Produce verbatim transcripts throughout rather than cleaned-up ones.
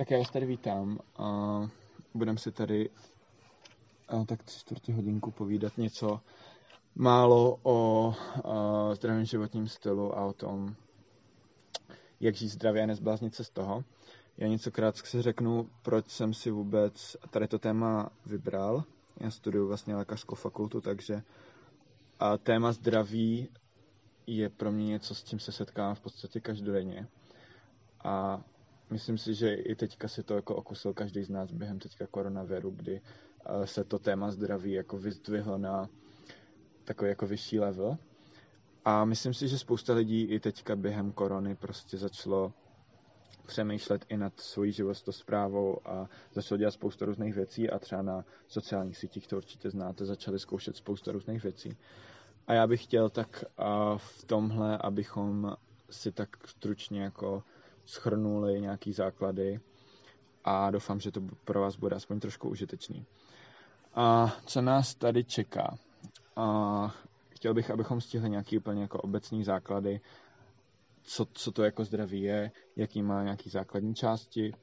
Tak já vás tady vítám a budeme si tady a, tak tři čtvrtě hodinku povídat něco málo o a, zdravém životním stylu a o tom, jak žít zdravě a nezbláznit se z toho. Já něco krátce si řeknu, proč jsem si vůbec tady to téma vybral. Já studuju vlastně lékařskou fakultu, takže a téma zdraví je pro mě něco, s čím se setkávám v podstatě každodenně. A myslím si, že i teďka si to jako okusil každý z nás během teďka koronaviru, kdy se to téma zdraví jako vyzdvihlo na takový jako vyšší level. A myslím si, že spousta lidí i teďka během korony prostě začalo přemýšlet i nad svojí životosprávou a začalo dělat spoustu různých věcí a třeba na sociálních sítích, to určitě znáte, začali zkoušet spoustu různých věcí. A já bych chtěl tak v tomhle, abychom si tak stručně jako shrnuli nějaký základy a doufám, že to pro vás bude aspoň trošku užitečný. A co nás tady čeká? A chtěl bych, abychom stihli nějaký úplně jako obecný základy, co, co to jako zdraví je, jaký má nějaký základní části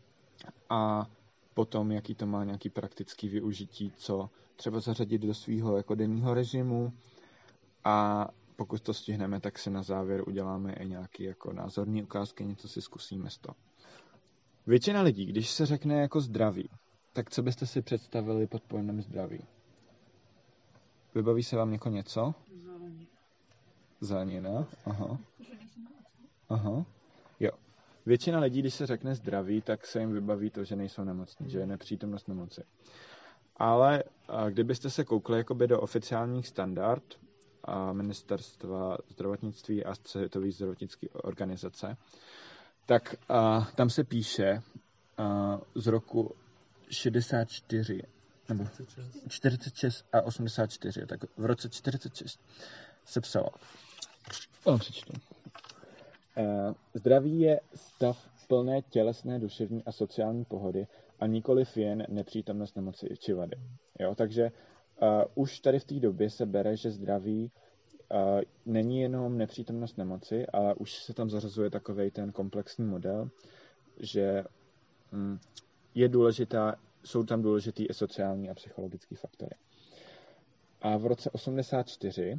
a potom, jaký to má nějaký praktický využití, co třeba zařadit do svého jako denního režimu a pokud to stihneme, tak si na závěr uděláme i nějaké jako názorné ukázky, něco si zkusíme z toho. Většina lidí, když se řekne jako zdraví, tak co byste si představili pod pojmem zdraví? Vybaví se vám jako něco? Zelenina. Zelenina? Aha. Aha. Jo. Většina lidí, když se řekne zdraví, tak se jim vybaví to, že nejsou nemocní, že je nepřítomnost nemoci. Ale kdybyste se koukli jakoby do oficiálních standard a ministerstva zdravotnictví a Světové zdravotnické organizace, tak a, tam se píše a, z roku šedesát čtyři nebo čtyřicet šest a osmdesát čtyři, tak v roce čtyřicet šest se psalo. Ono přečtu. E, zdraví je stav plné tělesné, duševní a sociální pohody a nikoliv jen nepřítomnost nemoci či vady. Jo, takže uh, už tady v té době se bere, že zdraví uh, není jenom nepřítomnost nemoci, ale už se tam zařazuje takovej ten komplexní model, že um, je důležitá, jsou tam důležitý i sociální a psychologické faktory. A v roce osmdesát čtyři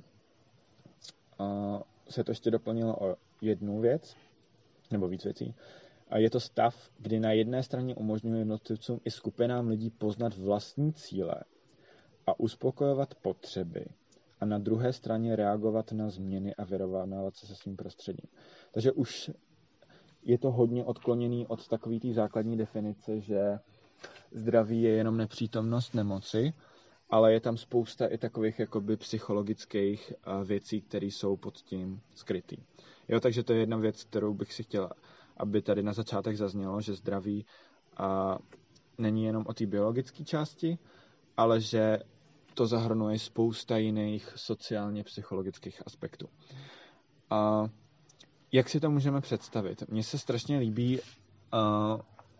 uh, se to ještě doplnilo o jednu věc, nebo víc věcí. A je to stav, kdy na jedné straně umožňuje jednotlivcům i skupinám lidí poznat vlastní cíle a uspokojovat potřeby a na druhé straně reagovat na změny a vyrovnávat se se svým prostředím. Takže už je to hodně odkloněný od takové té základní definice, že zdraví je jenom nepřítomnost nemoci, ale je tam spousta i takových jakoby psychologických věcí, které jsou pod tím skrytý. Jo, takže to je jedna věc, kterou bych si chtěla, aby tady na začátek zaznělo, že zdraví a, není jenom o té biologické části, ale že to zahrnuje spousta jiných sociálně-psychologických aspektů. A, jak si to můžeme představit? Mně se strašně líbí, a,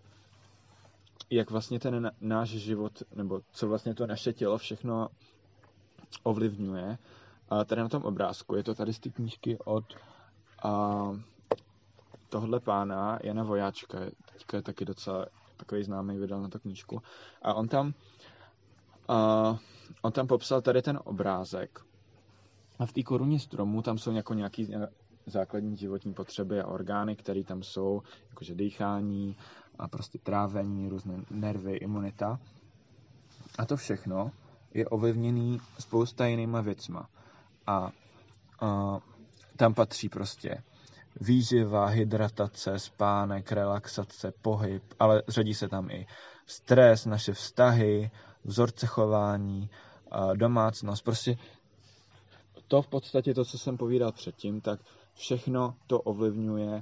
jak vlastně ten náš život, nebo co vlastně to naše tělo všechno ovlivňuje. A tady na tom obrázku, je to tady z té knížky od a, tohle pána Jana Vojáčka, teďka je taky docela takový známý, vydal na to knížku. A on tam, uh, on tam popsal tady ten obrázek. A v té koruně stromu tam jsou jako nějaký základní životní potřeby a orgány, které tam jsou, jakože dýchání, a prostě trávení, různé nervy, imunita. A to všechno je ovlivněný spousta jinýma věcma. A uh, tam patří prostě výživa, hydratace, spánek, relaxace, pohyb, ale řadí se tam i stres, naše vztahy, vzorce chování, domácnost. Prostě to v podstatě to, co jsem povídal předtím, tak všechno to ovlivňuje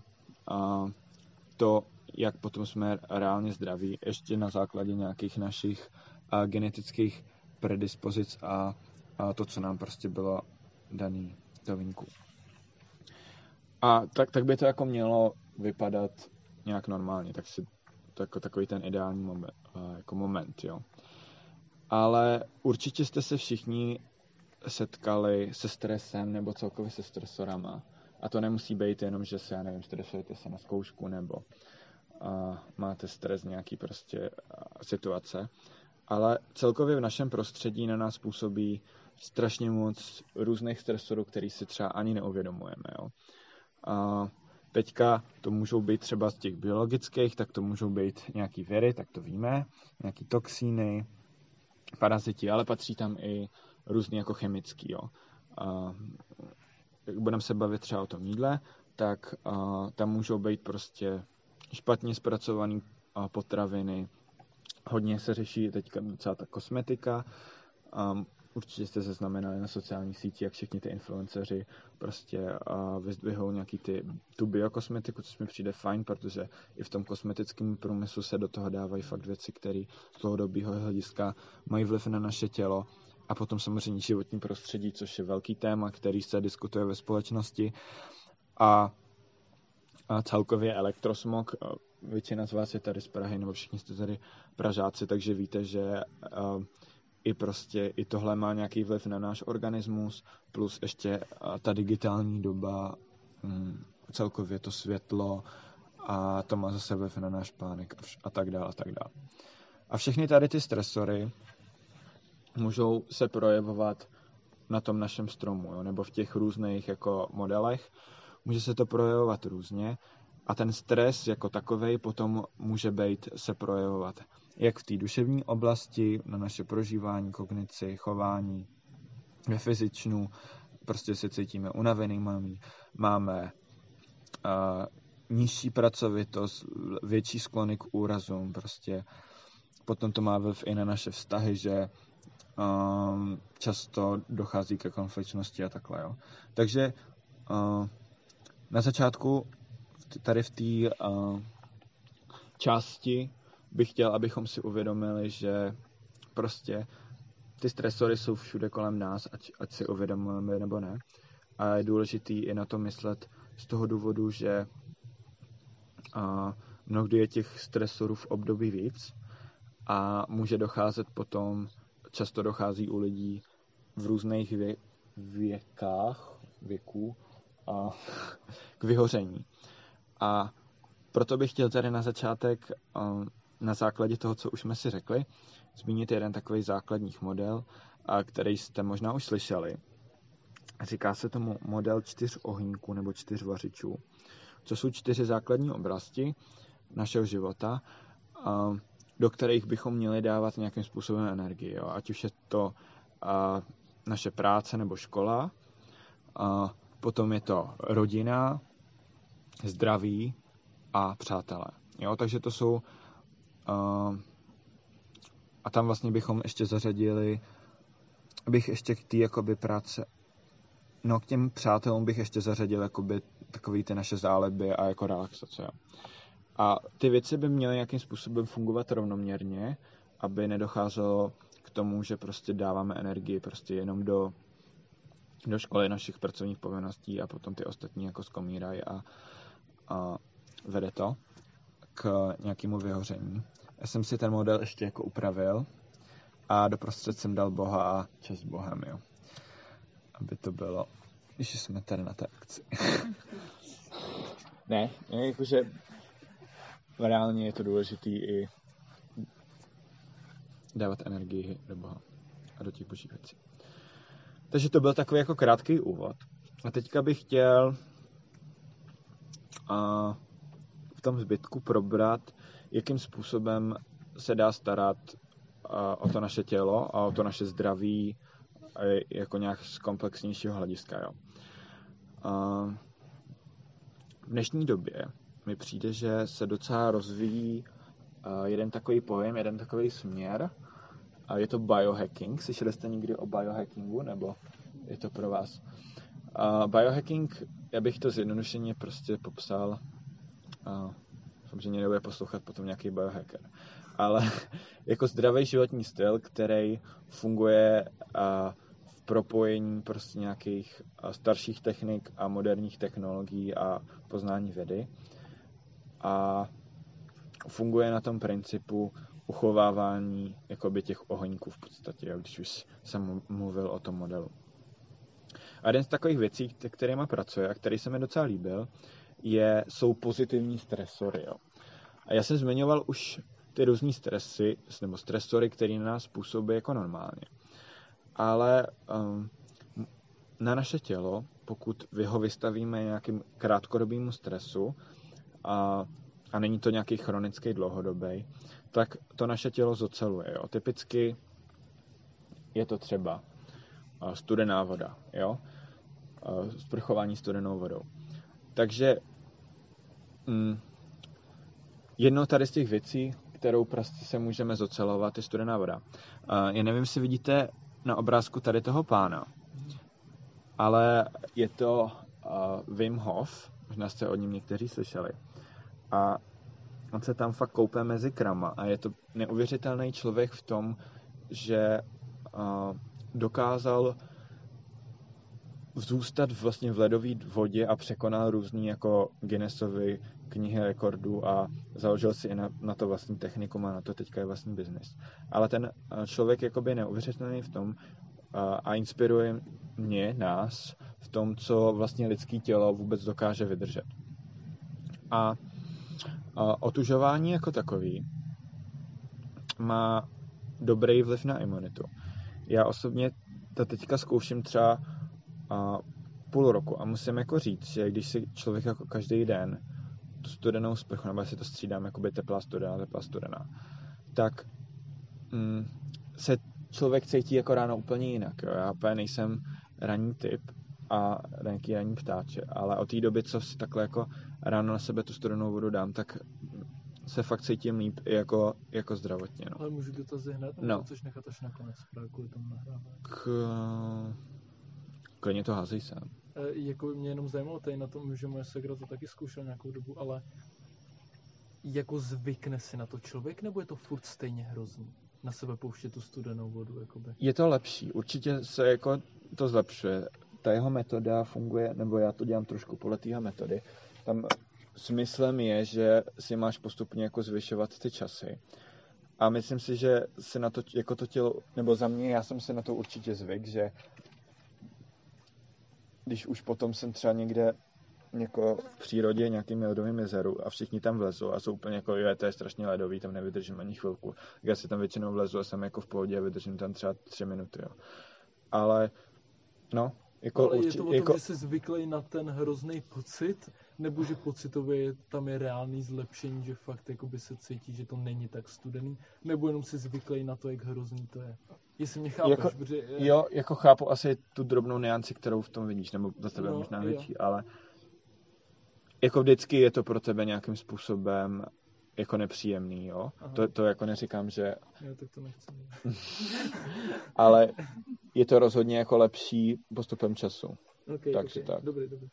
to, jak potom jsme reálně zdraví, ještě na základě nějakých našich genetických predispozic a, a to, co nám prostě bylo daný do vínku. A tak, tak by to jako mělo vypadat nějak normálně, tak si to jako takový ten ideální moment, jako moment, jo. Ale určitě jste se všichni setkali se stresem nebo celkově se stresorama. A to nemusí být jenom, že se, já nevím, stresujete se na zkoušku nebo a máte stres nějaký prostě situace. Ale celkově v našem prostředí na nás působí strašně moc různých stresorů, který si třeba ani neuvědomujeme. Jo. A teďka to můžou být třeba z těch biologických, tak to můžou být nějaký viry, tak to víme, nějaký toxíny, paraziti, ale patří tam i různý jako chemický. Jo. A jak budeme se bavit třeba o tom jídle, tak a, tam můžou být prostě špatně zpracované potraviny. Hodně se řeší teďka docela ta kosmetika. Um, určitě jste zaznamenali na sociálních sítích, jak všichni ty influenceři prostě uh, vyzdvihou nějaký ty, tu biokosmetiku, což mi přijde fajn, protože i v tom kosmetickém průmyslu se do toho dávají fakt věci, které z dlouhodobého hlediska mají vliv na naše tělo. A potom samozřejmě životní prostředí, což je velký téma, který se diskutuje ve společnosti. A, a celkově elektrosmog. Většina z vás je tady z Prahy, nebo všichni jste tady Pražáci, takže víte, že uh, i prostě i tohle má nějaký vliv na náš organismus, plus ještě uh, ta digitální doba, um, celkově to světlo a to má zase vliv na náš spánek a tak dále a tak dále. A všechny tady ty stresory můžou se projevovat na tom našem stromu, jo, nebo v těch různých jako modelech. Může se to projevovat různě a ten stres jako takovej potom může být se projevovat jak v té duševní oblasti, na naše prožívání, kognici, chování, ve fyzičnu, prostě se cítíme unavený, máme, máme uh, nižší pracovitost, větší sklony k úrazům, prostě potom to má vliv i na naše vztahy, že um, často dochází ke konfliktnosti a takhle, jo. Takže uh, na začátku tady v té uh, části bych chtěl, abychom si uvědomili, že prostě ty stresory jsou všude kolem nás, ať, ať si uvědomujeme nebo ne. A je důležitý i na to myslet z toho důvodu, že uh, mnohdy je těch stresorů v období víc a může docházet potom, často dochází u lidí v různých vě, věkách, věků a k vyhoření. A proto bych chtěl tady na začátek, na základě toho, co už jsme si řekli, zmínit jeden takový základní model, který jste možná už slyšeli. Říká se tomu model čtyř ohníků nebo čtyř vařičů, co jsou čtyři základní oblasti našeho života, do kterých bychom měli dávat nějakým způsobem energii. Jo? Ať už je to naše práce nebo škola, potom je to rodina, zdraví a přátelé. Jo, takže to jsou uh, a tam vlastně bychom ještě zařadili bych ještě k té jakoby práce no k těm přátelům bych ještě zařadil jakoby takový ty naše záleby a jako relaxace. A ty věci by měly nějakým způsobem fungovat rovnoměrně, aby nedocházelo k tomu, že prostě dáváme energii prostě jenom do do školy našich pracovních povinností a potom ty ostatní jako skomírají a, a vede to k nějakému vyhoření. Já jsem si ten model ještě jako upravil a doprostřed jsem dal Boha a čest Bohem, jo. Aby to bylo, když jsme tady na té akci. ne, jakože reálně je to důležitý i dávat energii do Boha a do těch božích věcí. Takže to byl takový jako krátký úvod. A teďka bych chtěl a, v tom zbytku probrat, jakým způsobem se dá starat a, o to naše tělo a o to naše zdraví a, jako nějak z komplexnějšího hlediska. Jo. A, v dnešní době mi přijde, že se docela rozvíjí a, jeden takový pojem, jeden takový směr, a je to biohacking. Slyšeli jste někdy o biohackingu, nebo je to pro vás? Uh, biohacking, já bych to zjednodušeně prostě popsal, uh, samozřejmě nebude poslouchat potom nějaký biohacker, ale jako zdravý životní styl, který funguje uh, v propojení prostě nějakých uh, starších technik a moderních technologií a poznání vědy. A funguje na tom principu uchovávání jakoby těch ohníků v podstatě, jo, když už jsem mluvil o tom modelu. A jeden z takových věcí, kterýma pracuje a který se mi docela líbil, je, jsou pozitivní stresory. Jo. A já jsem zmiňoval už ty různý stresy, nebo stresory, které na nás působí jako normálně. Ale um, na naše tělo, pokud vy ho vystavíme nějakým krátkodobému stresu a, a není to nějaký chronický dlouhodobý, tak to naše tělo zoceluje. Jo. Typicky je to třeba studená voda, jo? Sprchování studenou vodou. Takže mm, jednou tady z těch věcí, kterou prostě se můžeme zocelovat, je studená voda. Uh, já nevím, jestli vidíte na obrázku tady toho pána, ale je to uh, Wim Hof, možná jste o něm někteří slyšeli. A on se tam fakt koupe mezi krama a je to neuvěřitelný člověk v tom, že uh, dokázal zůstat vlastně v ledové vodě a překonal různý jako Guinnessovy knihy rekordů a založil si i na, na to vlastní technikum a na to teďka je vlastní biznis. Ale ten člověk jakoby je neuvěřitelný v tom a, a inspiruje mě, nás, v tom, co vlastně lidský tělo vůbec dokáže vydržet. A, a otužování jako takový má dobrý vliv na imunitu. Já osobně to teďka zkouším třeba a půl roku a musím jako říct, že když si člověk jako každý den tu studenou sprchu, nebo si to střídám, jakoby teplá studená, teplá studená, tak mm, se člověk cítí jako ráno úplně jinak. Jo. Já úplně nejsem ranní typ a nějaký ranní ptáče, ale od té doby, co si takhle jako ráno na sebe tu studenou vodu dám, tak se fakt cítím líp i jako, jako zdravotně. No. Ale můžu dotazy hned, nebo no. Chceš nechat až nakonec, právě kvůli tomu nahrávání? K... Klidně to házej sám. E, jako mě jenom zajímalo tady na tom, že moje segra to taky zkoušel nějakou dobu, ale jako zvykne si na to člověk, nebo je to furt stejně hrozný? Na sebe pouštět tu studenou vodu, jakoby? Je to lepší, určitě se jako to zlepšuje. Ta jeho metoda funguje, nebo já to dělám trošku podle téhle metody. Tam smyslem je, že si máš postupně jako zvyšovat ty časy. A myslím si, že si na to, jako to tělo, nebo za mě, já jsem si na to určitě zvyk, že když už potom jsem třeba někde jako v přírodě, nějakým ledovým jezeru a všichni tam vlezou a jsou úplně jako, jo, to je strašně ledový, tam nevydržím ani chvilku. Já si tam většinou vlezu a jsem jako v pohodě a vydržím tam třeba tři minuty, jo. Ale, no, jako ale urči, je to o tom, jako... že jsi zvyklý na ten hrozný pocit, nebo že pocitově tam je reálný zlepšení, že fakt jakoby se cítí, že to není tak studený, nebo jenom jsi zvyklý na to, jak hrozný to je. Jestli mě chápeš, jako, protože... Jo, jako chápu asi tu drobnou nuanci, kterou v tom vidíš, nebo za tebe no, možná jo. větší, ale jako vždycky je to pro tebe nějakým způsobem jako nepříjemný, jo. To, to jako neříkám, že... Jo, tak to nechci. Ale je to rozhodně jako lepší postupem času. Okay, Takže okay. tak. Dobrý, dobrý.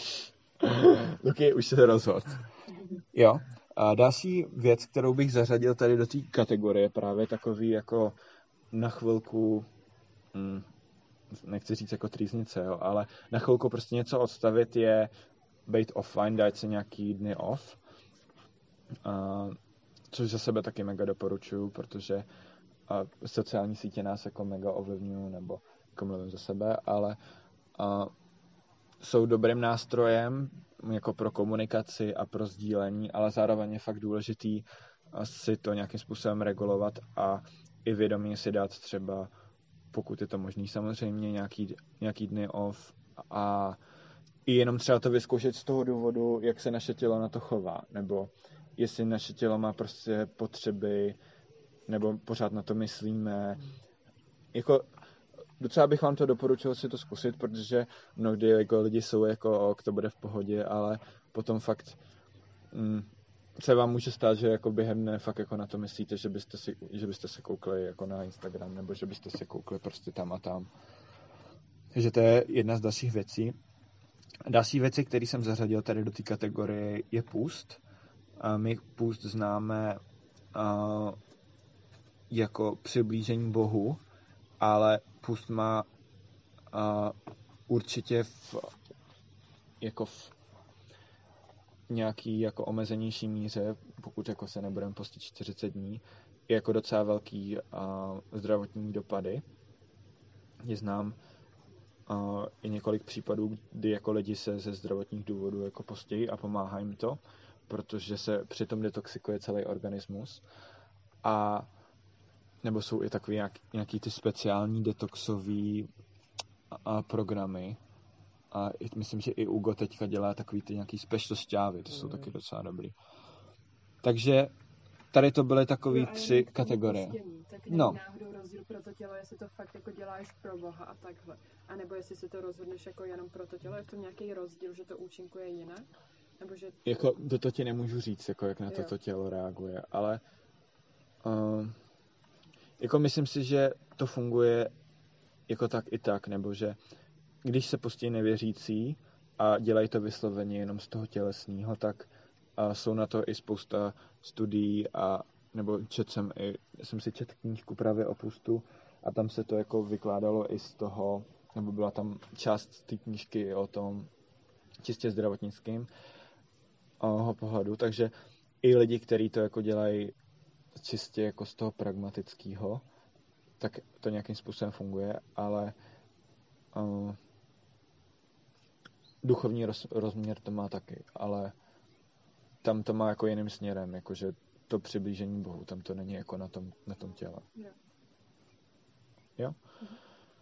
Luky, už se rozhod. Jo. A další věc, kterou bych zařadil tady do té kategorie, právě takový jako na chvilku, hm, nechci říct jako trýznice, jo, ale na chvilku prostě něco odstavit je být offline, dát si nějaký dny off, a, což za sebe taky mega doporučuju, protože a, sociální sítě nás jako mega ovlivňují, nebo jako mluvím za sebe, ale a, jsou dobrým nástrojem jako pro komunikaci a pro sdílení, ale zároveň je fakt důležitý si to nějakým způsobem regulovat a i vědomě si dát třeba, pokud je to možný, samozřejmě nějaký, nějaký dny off a i jenom třeba to vyzkoušet z toho důvodu, jak se naše tělo na to chová, nebo jestli naše tělo má prostě potřeby, nebo pořád na to myslíme. Jako docela bych vám to doporučil si to zkusit, protože mnohdy jako lidi jsou jako, to bude v pohodě, ale potom fakt mm, se vám může stát, že jako během dne fakt jako na to myslíte, že byste si, že byste se koukli jako na Instagram, nebo že byste se koukli prostě tam a tam. Takže to je jedna z dalších věcí. Další věci, které jsem zařadil tady do té kategorie, je půst. A my půst známe uh, jako přiblížení Bohu, ale půst má uh, určitě v, jako v nějaký jako omezenější míře, pokud jako se nebudeme postit čtyřicet dní, je jako docela velký uh, zdravotní dopady. Je znám uh, i několik případů, kdy jako lidi se ze zdravotních důvodů jako postějí a pomáhá jim to. protože se přitom detoxikuje celý organismus. A nebo jsou i takový nějaký, nějaký ty speciální detoxový a programy. A myslím, že i Ugo teďka dělá takový ty nějaký special šťávy, to jsou mm. taky docela dobrý. Takže tady to byly takový no, tři kategorie. Postění, tak není no. náhodou rozdíl pro to tělo, jestli to fakt jako děláš pro Boha a takhle. A nebo jestli si to rozhodneš jako jenom pro to tělo, je v tom nějaký rozdíl, že to účinkuje jinak? Nebo že... Jako to, to ti nemůžu říct, jako jak na to, to tělo reaguje, ale um, jako myslím si, že to funguje jako tak i tak, nebo že když se postí nevěřící a dělají to vysloveně jenom z toho tělesného, tak a jsou na to i spousta studií a nebo čet jsem, i, jsem si četl knížku právě o pustu a tam se to jako vykládalo i z toho, nebo byla tam část té knížky o tom čistě zdravotnickým uh, pohledu, takže i lidi, kteří to jako dělají čistě jako z toho pragmatického, tak to nějakým způsobem funguje, ale uh, duchovní roz, rozměr to má taky, ale tam to má jako jiným směrem, jakože to přiblížení Bohu, tam to není jako na tom, na tom těle. Jo? jo? Mhm.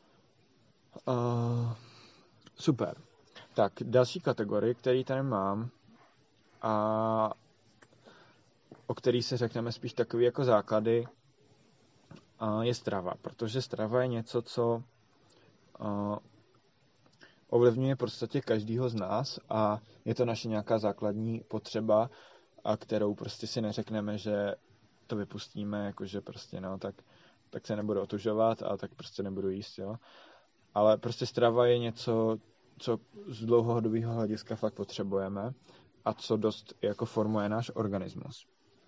Uh, super. Tak, další kategorie, který tady mám a o který se řekneme spíš takový jako základy, uh, je strava, protože strava je něco, co uh, ovlivňuje v podstatě každýho z nás a je to naše nějaká základní potřeba, a kterou prostě si neřekneme, že to vypustíme, jakože prostě no, tak, tak se nebudu otužovat a tak prostě nebudu jíst, jo. Ale prostě strava je něco, co z dlouhodobého hlediska fakt potřebujeme a co dost jako formuje náš organismus.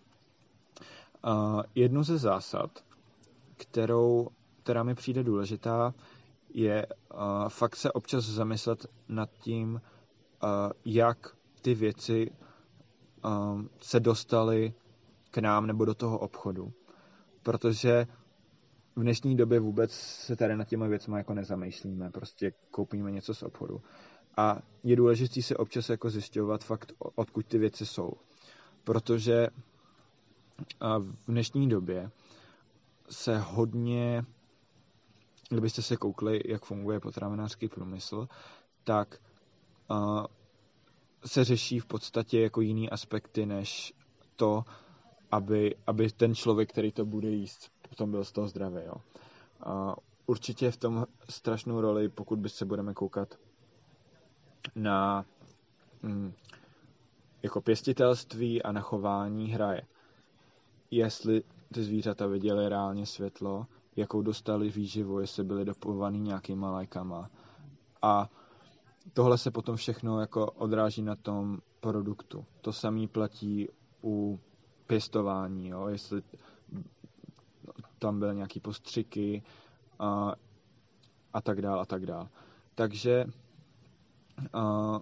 Uh, jednu ze zásad, kterou, která mi přijde důležitá, je uh, fakt se občas zamyslet nad tím, uh, jak ty věci um, se dostaly k nám nebo do toho obchodu. Protože v dnešní době vůbec se tady nad těma věcmi jako nezamýšlíme. Prostě koupíme něco z obchodu. A je důležité si občas jako zjišťovat fakt, odkud ty věci jsou. Protože uh, v dnešní době se hodně... Kdybyste se koukli, jak funguje potravinářský průmysl, tak uh, se řeší v podstatě jako jiný aspekty, než to, aby, aby ten člověk, který to bude jíst, potom byl z toho zdravý. Jo. Uh, určitě v tom strašnou roli, pokud by se budeme koukat na mm, jako pěstitelství a na chování, hraje. Jestli ty zvířata viděly reálně světlo, jakou dostali výživu, jestli byly dopovaný nějakýma lékama. A tohle se potom všechno jako odráží na tom produktu. To samé platí u pěstování, jo? Jestli tam byly nějaký postřiky a, a tak dál a tak dál. Takže a,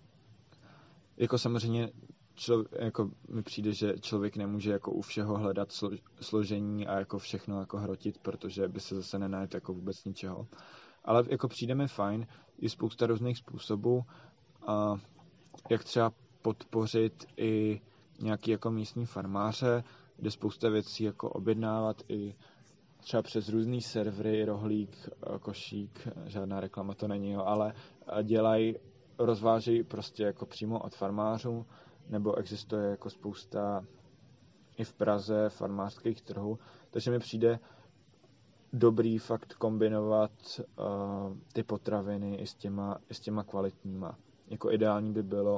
jako samozřejmě Člověk, jako mi přijde, že člověk nemůže jako u všeho hledat slo, složení a jako všechno jako hrotit, protože by se zase nenajet jako vůbec ničeho. Ale jako přijde mi fajn, je spousta různých způsobů, a jak třeba podpořit i nějaký jako místní farmáře, kde spousta věcí jako objednávat i třeba přes různý servery, Rohlík, Košík, žádná reklama to není, jo, ale dělají, rozvážejí prostě jako přímo od farmářů, nebo existuje jako spousta i v Praze farmářských trhů, takže mi přijde dobrý fakt kombinovat uh, ty potraviny i s těma, i s těma kvalitníma. Jako ideální by bylo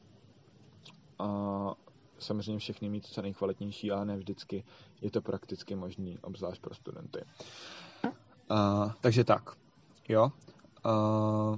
uh, samozřejmě všechny mít co nejkvalitnější, ale ne vždycky je to prakticky možný, obzvlášť pro studenty. Uh, takže tak, jo. Uh,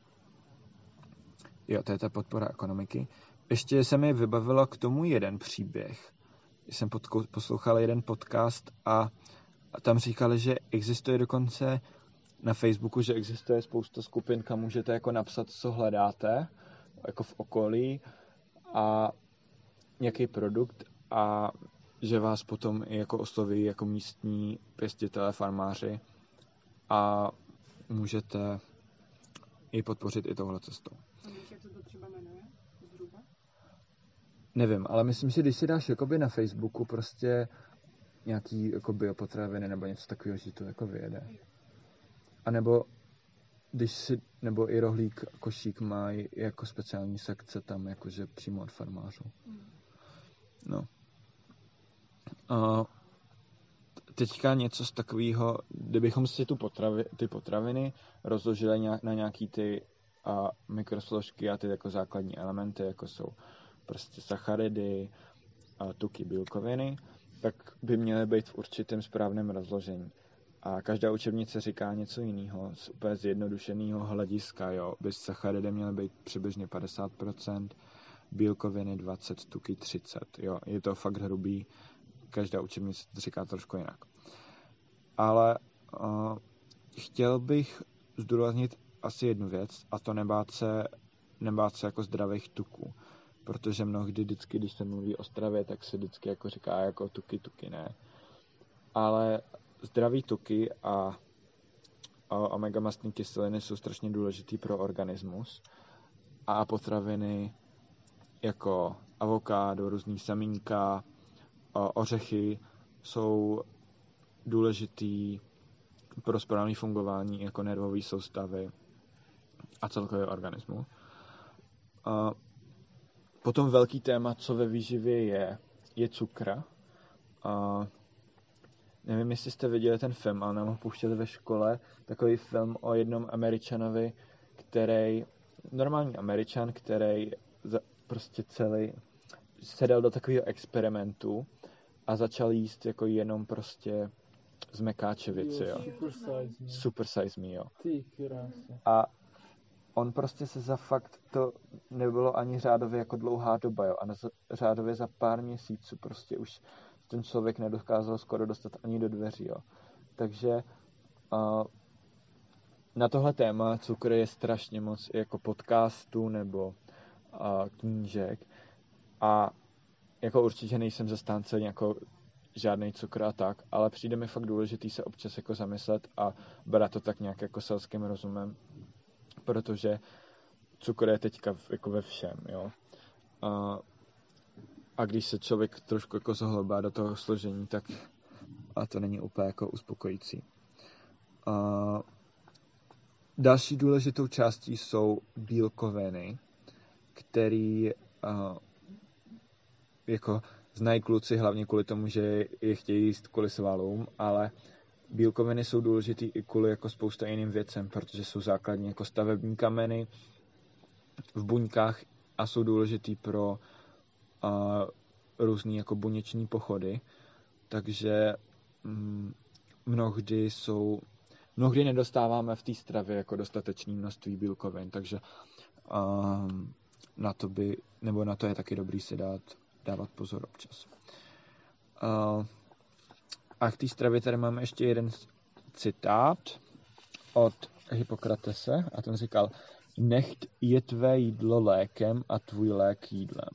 jo, to je ta podpora ekonomiky. Ještě se mi vybavilo k tomu jeden příběh. Jsem podko- poslouchal jeden podcast a, a tam říkali, že existuje dokonce na Facebooku, že existuje spousta skupin, kam můžete jako napsat, co hledáte, jako v okolí a nějaký produkt a že vás potom i jako osloví jako místní pěstitelé, farmáři a můžete i podpořit i touhle cestou. A víš, jak se to třeba jmenuje? Zhruba? nevím, ale myslím, že když si dáš jakoby na Facebooku prostě nějaký jako biopotraviny nebo něco takového, že to jako vyjede. A nebo když si, nebo i Rohlík, Košík mají jako speciální sekce tam, jakože přímo od farmářů. No. A teďka něco z takového, kdybychom si tu potravi, ty potraviny rozložili nějak, na nějaký ty a mikrosložky a ty jako základní elementy, jako jsou prostě sacharidy, a tuky, bílkoviny, tak by měly být v určitém správném rozložení. A každá učebnice říká něco jiného, z úplně zjednodušeného hlediska, jo. By sacharidy měly být přibližně padesát procent, bílkoviny dvacet procent, tuky třicet procent, jo. Je to fakt hrubý, každá učebnice říká trošku jinak. Ale uh, chtěl bych zdůraznit asi jednu věc, a to nebát se, nebát se jako zdravých tuků. Protože mnohdy vždycky, když se mluví o stravě, tak se vždycky jako říká jako tuky, tuky, ne. Ale zdraví tuky a, a omegamastní kyseliny jsou strašně důležitý pro organismus a potraviny jako avokádo, různý semínka, ořechy jsou důležitý pro správné fungování jako nervové soustavy a celkově organismu. A potom velký téma, co ve výživě je, je cukr. A nevím, jestli jste viděli ten film, ale nám ho pouštěli ve škole, takový film o jednom Američanovi, který, normální Američan, který za, prostě celý se dal do takového experimentu a začal jíst jako jenom prostě zmekáčevici, jo. Super size me. Super size me, jo. Ty krása. A on prostě se za fakt, to nebylo ani řádově jako dlouhá doba, jo. A na řádově za pár měsíců prostě už ten člověk nedokázal skoro dostat ani do dveří, jo. Takže uh, na tohle téma cukr je strašně moc jako podcastů nebo uh, knížek a jako určitě nejsem zastánce jako žádný cukr a tak, ale přijde mi fakt důležitý se občas jako zamyslet a brát to tak nějak jako selským rozumem, protože cukr je teďka jako ve všem, jo. A, a když se člověk trošku jako zahlobá do toho složení, tak a to není úplně jako uspokojící. A další důležitou částí jsou bílkoviny, který a, jako znají kluci hlavně kvůli tomu, že je chtějí jíst kvůli svalům, ale bílkoviny jsou důležitý i kvůli jako spousta jiným věcem, protože jsou základní jako stavební kameny v buňkách a jsou důležitý pro uh, různý jako buněční pochody, takže mm, mnohdy jsou mnohdy nedostáváme v té stravě jako dostatečné množství bílkovin, takže um, na to by, nebo na to je taky dobrý si dát dávat pozor občas. Uh, a k té stravě tady máme ještě jeden citát od Hippokratese a ten říkal: nechť je tvé jídlo lékem a tvůj lék jídlem.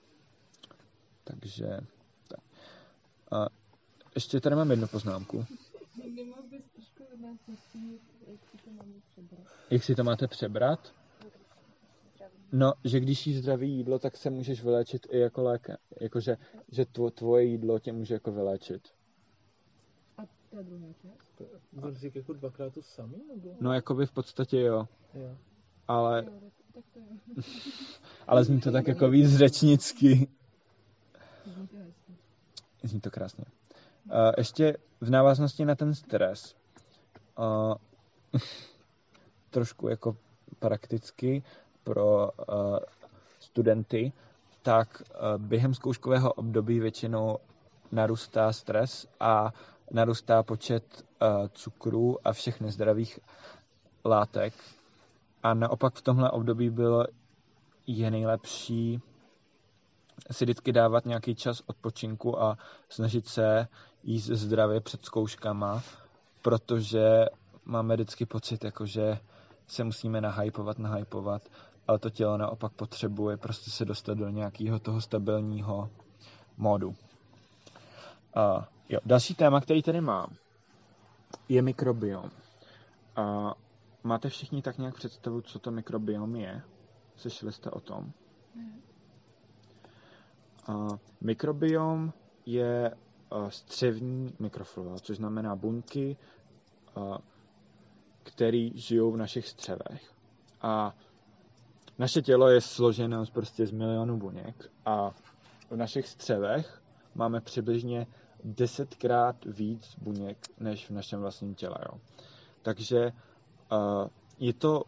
Takže tak. Uh, ještě tady mám jednu poznámku. Nemohl bys trošku od nás nastínit, jak si to máme přebrat? Jak si to máte přebrat? No, že když jíš zdravý jídlo, tak se můžeš vyléčit i jako lékem. Jakože, že tvo, tvoje jídlo tě může jako vyléčit. A ta druhá část? On říká jako dvakrát to samý, nebo? No, jakoby v podstatě jo. Jo. Ale, Jo, tak to jo. ale zní to tak jako víc řečnicky. Zní to hezky. Zní to krásně. Uh, ještě v návaznosti na ten stres. Uh, trošku jako prakticky pro uh, studenty, tak uh, během zkouškového období většinou narůstá stres a narůstá počet uh, cukrů a všech nezdravých látek. A naopak v tomhle období bylo je nejlepší si vždycky dávat nějaký čas odpočinku a snažit se jíst zdravě před zkouškama, protože máme vždycky pocit, jako že se musíme nahypovat, nahypovat, ale to tělo naopak potřebuje prostě se dostat do nějakého toho stabilního módu. Uh, jo, další téma, který tady mám, je mikrobiom. Uh, máte všichni tak nějak představu, co to mikrobiom je? Slyšeli jste o tom? Uh, mikrobiom je uh, střevní mikroflora, což znamená buňky, uh, které žijou v našich střevech. A naše tělo je složeno prostě z milionů buněk a v našich střevech máme přibližně desetkrát víc buněk než v našem vlastním těle. Jo. Takže uh, je to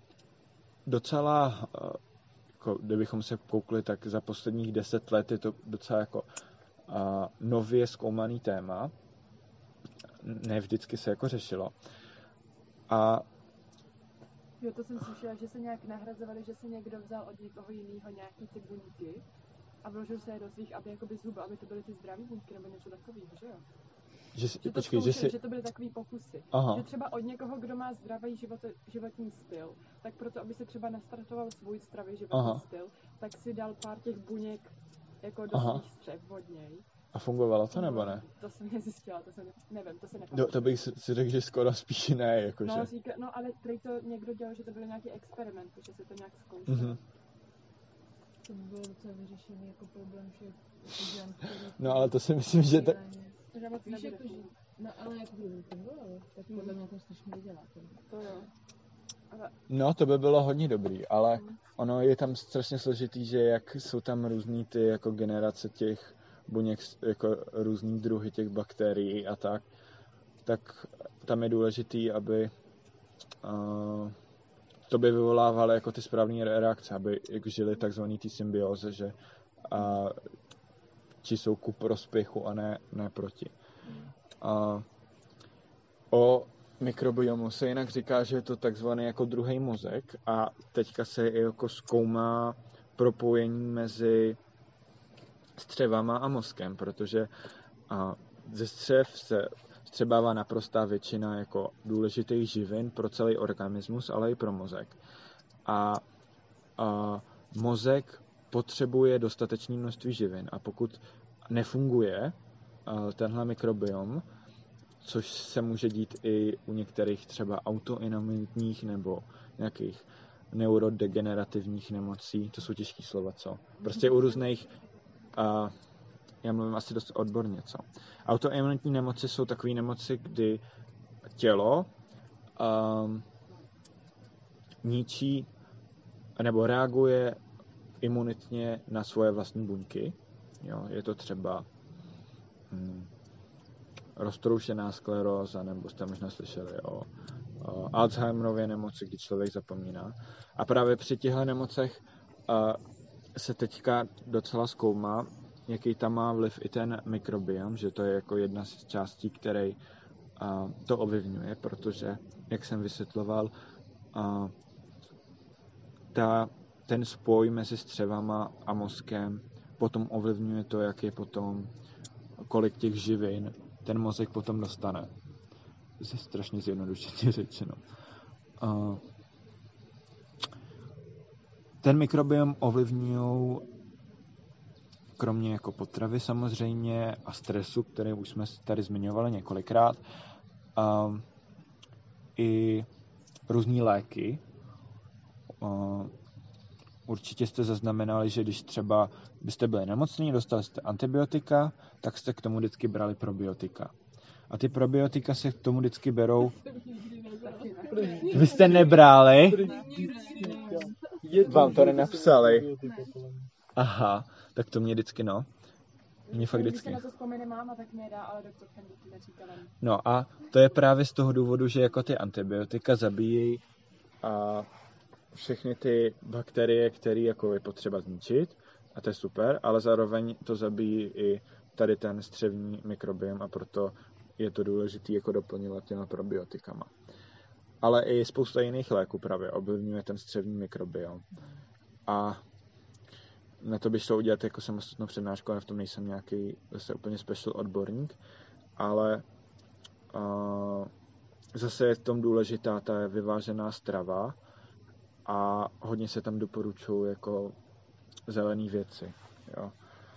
docela, uh, jako, kdybychom se koukli, tak za posledních deset let je to docela jako uh, nově zkoumaný téma. Ne vždycky se jako řešilo. A Jo, to jsem slyšela, že se nějak nahrazovali, že se někdo vzal od někoho jiného nějaký ty buňky a vložil se je do svých, aby jakoby zuby, aby to byly ty zdraví buňky nebo něco takového, že jo? Že, si, že, to počkej, zkoušeli, že, si... že to byly takový pokusy. Aha. Že třeba od někoho, kdo má zdravý život, životní styl, tak proto, aby si třeba nastartoval svůj zdravý životní Aha. styl, tak si dal pár těch buněk jako do Aha. svých střev od něj. A fungovalo to, nebo ne? To jsem nezjistila, to jsem, nevím, to se nepamatuji. No, to bych si řekl, že skoro spíš ne, jakože. No, říká, no, ale prej to někdo dělal, že to byly nějaký experimenty, že se to nějak zkoušelo. Mm-hmm. To by bylo docela vyřešený jako problém, že žen, který... No, ale to si myslím, že tak... Že moc Víš, nebude jako, že... No, ale jako kdyby to bylo, tak podle mě to strašně vydělá. To jo. Ale... No, to by bylo hodně dobrý, ale ono je tam strašně složitý, že jak jsou tam různý ty jako generace těch buněk, jako různý druhy těch bakterií a tak, tak tam je důležitý, aby uh, to by vyvolávaly jako ty správné reakce, aby jako žili takzvaný ty symbioze, že uh, ti jsou ku prospěchu a ne, ne proti. Uh, o mikrobiomu se jinak říká, že je to takzvaný jako druhý mozek a teďka se jako zkoumá propojení mezi střevama a mozkem, protože a, ze střev se střebává naprostá většina jako důležitých živin pro celý organismus, ale i pro mozek. A, a mozek potřebuje dostatečné množství živin a pokud nefunguje a, tenhle mikrobiom, což se může dít i u některých třeba autoimunitních nebo nějakých neurodegenerativních nemocí, to jsou těžký slova, co? Prostě u různých Uh, já mluvím asi dost odborně, co? Autoimunitní nemoci jsou takové nemoci, kdy tělo um, ničí nebo reaguje imunitně na svoje vlastní buňky. Jo, je to třeba hm, roztroušená skleróza, nebo jste možná slyšeli o, o Alzheimerově nemoci, kdy člověk zapomíná. A právě při těchto nemocech uh, se teďka docela zkoumá, jaký tam má vliv i ten mikrobiom, že to je jako jedna z částí, který uh, to ovlivňuje, protože, jak jsem vysvětloval, uh, ta, ten spoj mezi střevama a mozkem potom ovlivňuje to, jak je potom, kolik těch živin ten mozek potom dostane. To je strašně zjednodušeně řečeno. Uh, Ten mikrobiom ovlivňují kromě jako potravy samozřejmě a stresu, který už jsme tady zmiňovali několikrát, um, i různý léky. Um, určitě jste zaznamenali, že když třeba byste byli nemocní, dostali jste antibiotika, tak jste k tomu vždycky brali probiotika. A ty probiotika se k tomu vždycky berou... Vy jste nebrali? Vám to nenapsali. Aha, tak to mě vždycky, no. Mě fakt vždycky. Když se na to vzpomene máma, tak mě dá, ale doktor Henry to neříkala. No a to je právě z toho důvodu, že jako ty antibiotika zabíjejí a všechny ty bakterie, které jako je potřeba zničit, a to je super, ale zároveň to zabíjí i tady ten střevní mikrobiom a proto je to důležité jako doplňovat těma probiotikama. Ale i spousta jiných léků právě ovlivňuje ten střevní mikrobiom. A na to by šlo udělat jako samostatnou přednášku, ale v tom nejsem nějaký zase úplně special odborník, ale uh, zase je v tom důležitá ta vyvážená strava a hodně se tam doporučují jako zelené věci. Jo.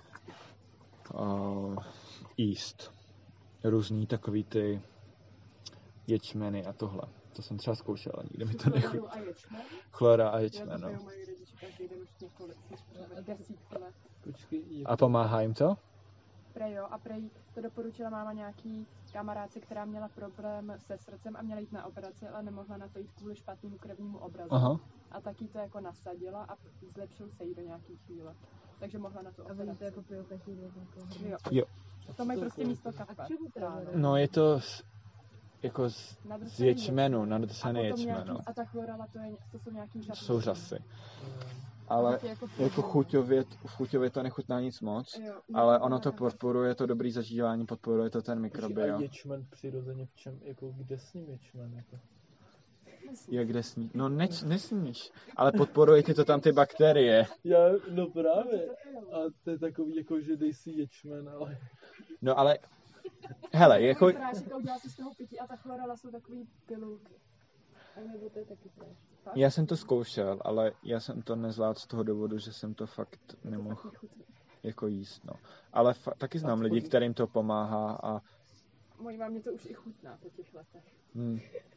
Uh, jíst různý takový ty ječmeny a tohle. To jsem třeba zkoušel, ale nikdy mi to nechutí. Chloru a ječmen. Chlora a Já ječmen, to no. mají rodiče každý den už několik, desítky let. Počkej, jak A pomáhá jim to? Prej jo, a prej to doporučila máma nějaký kamarádce, která měla problém se srdcem a měla jít na operaci, ale nemohla na to jít kvůli špatnému krevnímu obrazu. Aha. A taky to jako nasadila a zlepšil se jí do nějaký chvíle. Takže mohla na to A oni operaci. to jako pijou každý den. Jako Jo. Jo. To mají prostě místo kafe. A čemu to je? ráno. No je to z, jako z, z Nadrcený ječmenu, A nadrcený potom ječmen, nějaký, no. a ta chlorala, to, je, to jsou nějaký řasy. Jsou řasy. Eh, Ale Taky jako jako původní. chuťově, chuťově to nechutná nic moc, Jo, ale no, ono to no, podporuje to dobrý zažívání, podporuje to ten počkej, mikrobiom. a ječmen přirozeně v čem, jako kde s ním ječmen? Jako? Jak kde sní? No neč, nesníš, ale podporuje ti to tam ty bakterie. Já, no právě. A to je takový, jako že dej si ječmen, ale... No ale, hele, jako, Prášek a udělal si z toho pití a ta chlorala jsou takový pilulky. A nebo to je taky práš. Fakt? já jsem to zkoušel, ale já jsem to nezvládl z toho důvodu, že jsem to fakt nemohl Taky chutný. jako jíst, no. Ale fa- taky znám A lidi, chodí- kterým to pomáhá a Mojí mámě to už i chutná po těch letech. hm,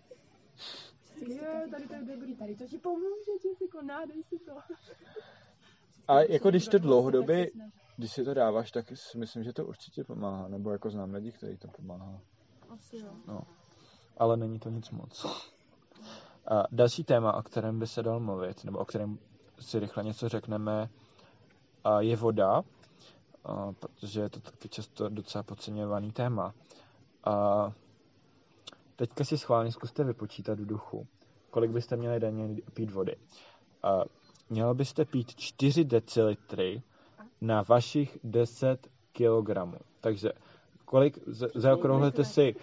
Je, tady to je dobrý, tady to ti pomůže, Jessico, nádej si to. ale jako když to Tak se dlouhodobě, snaží. když si to dáváš, tak si myslím, že to určitě pomáhá, nebo jako znám lidi, kterým to pomáhá. Asi jo. No, ale není to nic moc. A další téma, o kterém by se dal mluvit, nebo o kterém si rychle něco řekneme, a je voda, a protože je to taky často docela podceňovaný téma. A teďka si schválně zkuste vypočítat v duchu, kolik byste měli denně pít vody. A měl byste pít čtyři decilitry na vašich deset kilogramů. Takže kolik, z- zaokrouhlete si,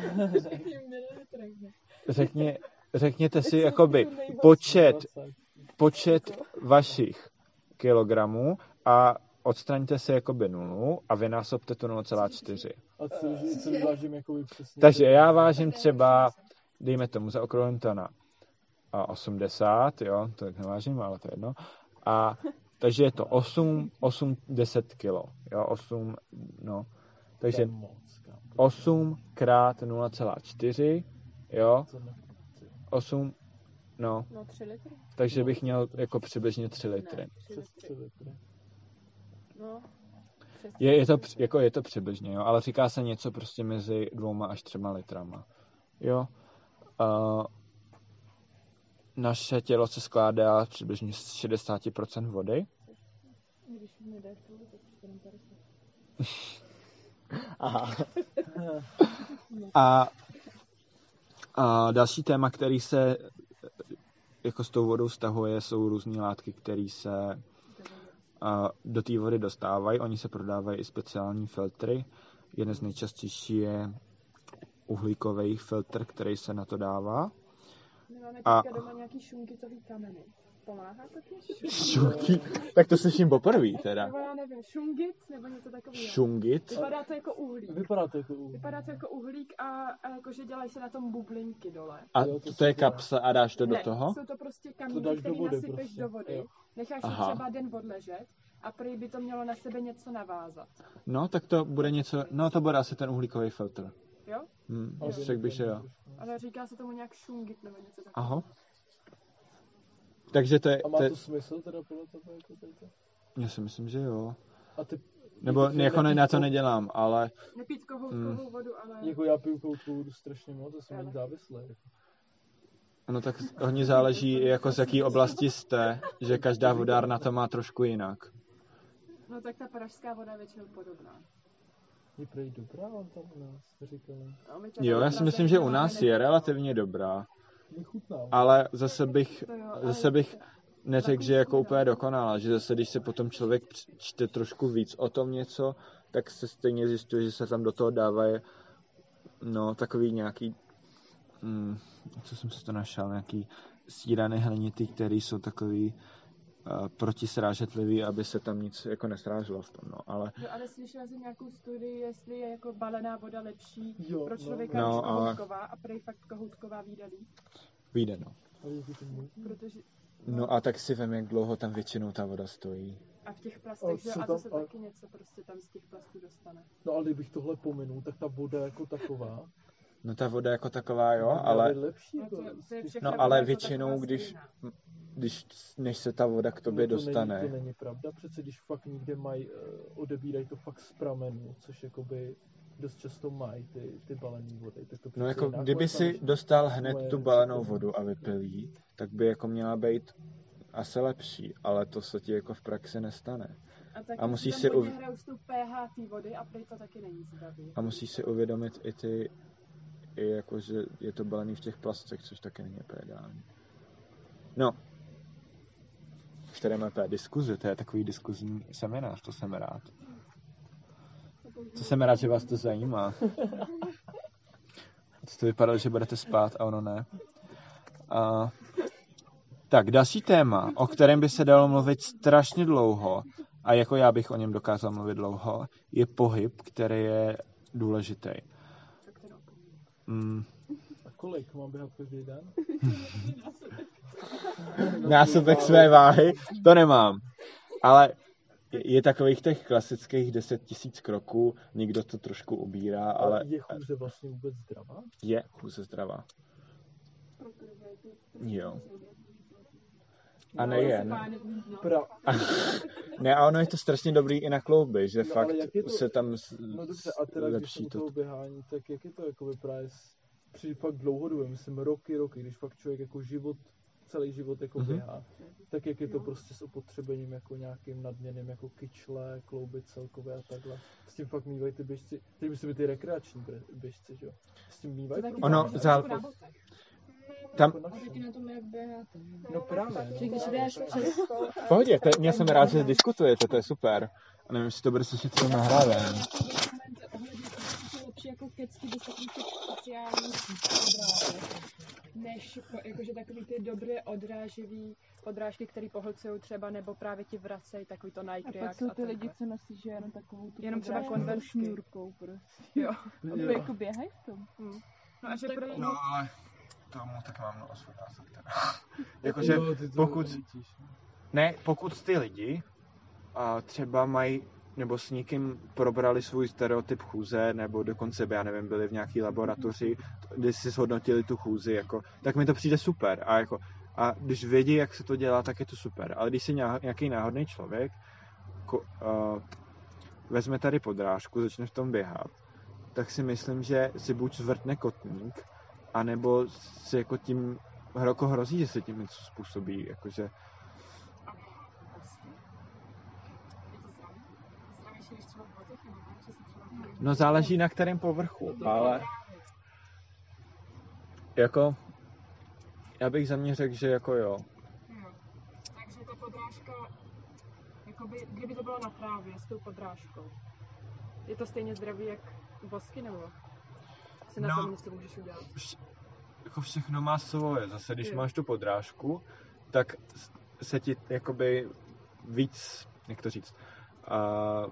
řekně, řekněte si jakoby počet, počet vašich kilogramů a odstraňte si jakoby nulu a vynásobte to nula celá čtyři. A co, že co vyvážím jakoby přesně? Takže já vážím třeba, dejme tomu, zaokrouhlím to na a osmdesát, jo, to nevážím, ale to je jedno. A takže je to osm, osm, deset kilo, jo, osm, no. Takže moc, kámo. osm krát nula celá čtyři, jo, Co ne- osm, no, No tři litry. takže bych měl jako přibližně tři litry. Ne, tři Přes tři litry. litry. No. přes Je, je to, tři při- jako je to přibližně, jo, ale říká se něco prostě mezi dvouma až třema litrama, jo. Uh, naše tělo se skládá přibližně z šedesát procent vody. Když mi dáš tohle, tak padesát. Aha. A, a další téma, který se jako s tou vodou stahuje, jsou různé látky, které se a, do té vody dostávají. Oni se prodávají i speciální filtry. Jeden z nejčastějších je uhlíkový filtr, který se na to dává. My máme A- teďka doma nějaký šunkicový kameny. Pomáhá to ti? Šunky? Tak to slyším poprvé teda. Nebo já nevím, šungic nebo něco takového. Šungit? Vypadá to jako uhlík. Vypadá to jako uhlí. Vypadá to jako uhlík a, a jakože dělají se na tom bublinky dole. A Jo, to to je super. kapsla a dáš to do Ne, toho? jsou to prostě To kamínky, dáš do které vody nasypeš prostě. do vody. Jo. Necháš Aha. je třeba den odležet a prý by to mělo na sebe něco navázat. No, tak to bude něco, no to bude asi ten uhlíkový filtr. Jo? Hm, Ale řekl bych, že jo. Ale říká se tomu nějak šungit nebo něco takového. Aha. Takže to je, A má to je, to smysl teda podle tebe jako tady to? já si myslím, že jo. A ty... Nebo jako, že jako ne, na to nepít nedělám, ale Nepít kohoutkovou vodu, ale... ko- Jako já piju koutkovou vodu strašně moc, to jsem Ale- jen závislý. Jako. ono tak hodně záleží, jako z jaký oblasti jste, že každá vodárna to má trošku jinak. No tak ta pražská voda je většinou podobná. Je prej dobrá, on tam u nás říkal. No, my teda Jo, já v si Praze myslím, že u nemáme nás nepít. je relativně dobrá, Nechutná. ale zase bych, To jo, ale zase bych neřekl, takový že jako chutná. úplně dokonalá, že zase když se potom člověk čte trošku víc o tom něco, tak se stejně zjistuje, že se tam do toho dávají no takový nějaký, hm, co jsem si to našel, nějaký stírané hlinity, které jsou takový uh, protisrážetlivý, aby se tam nic jako nesráželo v tom, no, ale Jo, ale slyšela jsem nějakou studii, jestli je jako balená voda lepší Jo, pro no, člověka no, než ale- kohoutková a prej fakt kohoutková výjde líp, vyjde, no. Ale jak je to možný? protože No a tak si vem, jak dlouho tam většinou ta voda stojí. a v těch A plastech, že jo, co a tam- to se a- taky něco prostě tam z těch plastů dostane. No ale kdybych tohle pominul, tak ta voda jako taková No ta voda jako taková, jo, Měla ale, být lepší, No jako, to- to je spíš- všechno no, ale jako většinou, taková když, stejná. když, než se ta voda k tobě no to dostane, Není, to není pravda, přece když fakt někde mají, uh, odebírají to fakt z pramenu, což jakoby dost často mají ty, ty balené vody. Tak to no přece jako jinak kdyby bude si než dostal hned moje tu balenou citlivé. vodu a vypil jí, tak by jako měla být asi lepší, ale to se ti jako v praxi nestane. A, taky A musíš tam si hodně uv- hrajou s tou pH té vody a prý to taky není zdravý. A musíš si uvědomit i ty, i jako, že je to balený v těch plastech, což taky není úplně ideální. No, už tady máme úplně diskuzi, to je takový diskuzní seminář, to jsem rád. To jsem rád, že vás to zajímá. To vypadalo, že budete spát a ono ne. A, tak, další téma, o kterém by se dalo mluvit strašně dlouho, a jako já bych o něm dokázal mluvit dlouho, je pohyb, který je důležitý. Mm. A kolik mám běhat každý den? Násobek své váhy, to nemám. Ale je, je takových těch klasických deset tisíc kroků, někdo to trošku ubírá, ale Ale je chůze vlastně vůbec zdravá? je chůze zdravá. Jo. A nejen. Pra... Ne, a ono je to strašně dobrý i na klouby, že No, fakt ale jak je to- se tam s- No dobře, a teda když lepší u to. toho běhání, tak jak je to jako právě s- při fakt dlouhodobě, myslím roky, roky, když fakt člověk jako život, celý život jako Mhm. běhá, tak jak je to prostě s opotřebením jako nějakým nadměrným jako kyčle, klouby celkově a takhle. S tím fakt mývají ty běžci, teď by se by ty rekreační bre- běžci, že jo? S tím mývají To taky Ono záleží zál- trošku na botech. Tam, jako A taky na tom, jak běháte. no. No právě, Že no. když běháš přes školu v pohodě, to, já jsem rád, že diskutujete, to je super. A nevím, jestli to bude slyšet třeba nahrávám. Je lepší jako kecky bez takových těch speciálních podrážek, než po, jakože takový ty dobré odráživý podrážky, které pohlcují třeba, nebo právě ti vracejí takový to Nike A pak React jsou a ty lidi, takhle. co nosí, že jenom takovou tu Jenom třeba podrážku s tou konverzky. šňůrkou prostě. Jo. A to jako běhají v tom. No a že Tak- pro No ale tomu tak mám na osmnáct teda. Jakože Jo, ty to pokud, cítíš, no. ne, pokud ty lidi a třeba mají, nebo s někým probrali svůj stereotyp chůze, nebo dokonce by, já nevím, byli v nějaký laboratoři, kde si zhodnotili tu chůzi, jako, tak mi to přijde super. A, jako, a když vědí, jak se to dělá, tak je to super. Ale když si nějaký náhodný člověk ko, uh, vezme tady podrážku, začne v tom běhat, tak si myslím, že si buď zvrtne kotník, anebo si jako tím hroko hrozí, že se tím něco způsobí, jakože no záleží na kterém povrchu, ale jako já bych za mě řekl, že jako jo. Takže ta podrážka, jakoby, kdyby to bylo na trávě s tou podrážkou, je to stejně zdravý jak vosky, nebo si na No. tom něco můžeš udělat? Jako všechno má svoje. Zase, když Jo. máš tu podrážku, tak s- se ti jakoby víc, jak to říct, uh,